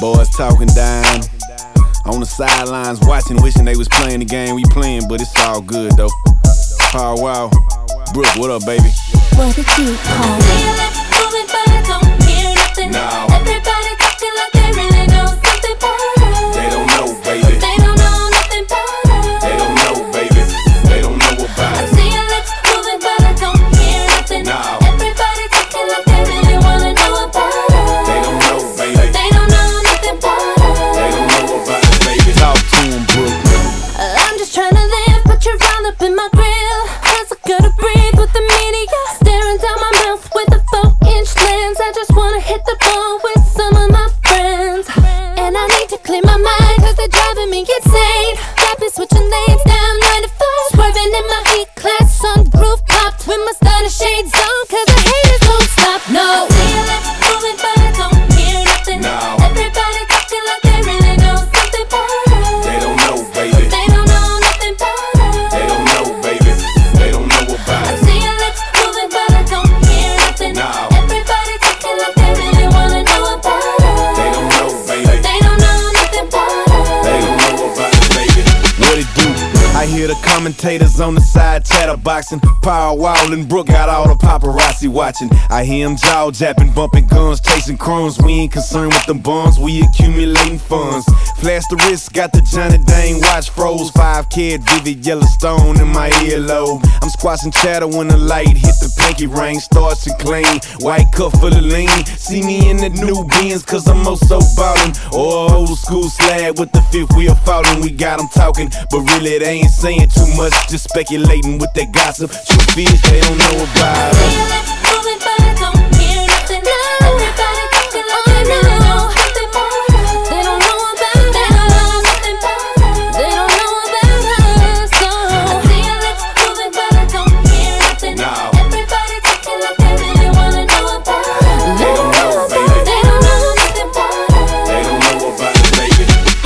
Boys talking dime. On the sidelines watching, wishing they was playing the game we playing, but it's all good though. Power wow. Brooke, what up, baby? What did you call me? See your lips moving, but I don't hear nothing. No. Everybody talking like they really know something about us. They don't know, baby. They don't know nothing about us. They don't know, baby. They don't know about I it. see your lips moving, but I don't hear nothing. No. Everybody talking like they really wanna know about us. They don't know, baby. They don't know nothing about us. They don't know about it, baby. Talk to him, Brooke. I'm just trying to live, but you're all up in my grill. How's it gonna breathe with the media staring down my mouth with a 4-inch lens? I just wanna hit the ball with some of my friends. And I need to clear my mind, cause they're driving me insane. Got me switching lanes down 95, swerving in my E-Class, sunroof popped with my stunner shades on, cause the haters don't stop, no. I see your lips moving, but I don't hear nothing. No. Everybody talking like they really know something about us. They don't know, baby. They don't know nothing about us. They don't know, baby. They don't know about I it. see your lips moving, but I don't hear nothing. No. Everybody talking like they really wanna know about us. They don't know, baby. They don't know nothing about us. They don't know about it, baby. What it do? I hear the commentators on the side chatterboxing. Power Wild and Brooke got all the paparazzi watching. I hear them jaw japping, bumping guns, chasing crumbs. We ain't concerned with them bums, we accumulating funds. Flash the wrist, got the Johnny Dane watch froze. 5 kid Vivid Yellowstone in my earlobe. I'm squashing chatter when the light hit the pinky ring. Starts and clean, white cup full of lean. See me in the new Benz, cause I'm so ballin'. Or old school slab with the fifth wheel falling. We got them talking, but really they ain't saying too much. Just speculating with that gossip. Truth is, they don't know about I see us. your lips moving, but I don't hear nothing. Everybody talking like they really know something about us. They don't know about us. They don't know nothing about us. They don't know about us. No. I see your lips moving, but I don't hear nothing. No. Everybody talking like they really wanna know about us. They don't know, baby. They don't know nothing about us. They don't know about it, baby.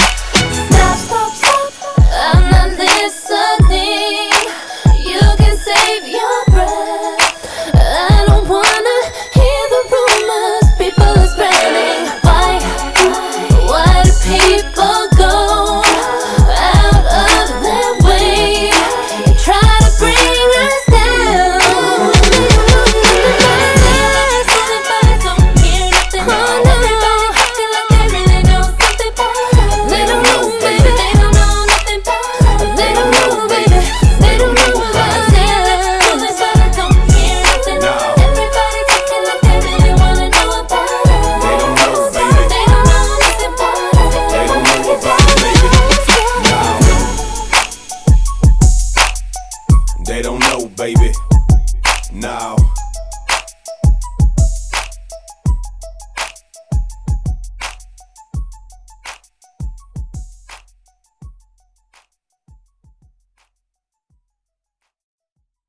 Stop, stop, stop. I'm not listening. You can save your breath. I don't wanna hear the rumors people are spreading. Why do people go out of their way and try to bring us down? Everybody don't hear nothing. Everybody acting like they really know something about us. They don't know, baby. They don't know nothing about us. They don't know, baby. They don't know about us. But I don't hear nothing. Everybody talking like they really wanna know about us. They don't know, baby. They don't know nothing about us. They don't know about it, baby. No. They don't know, baby. No.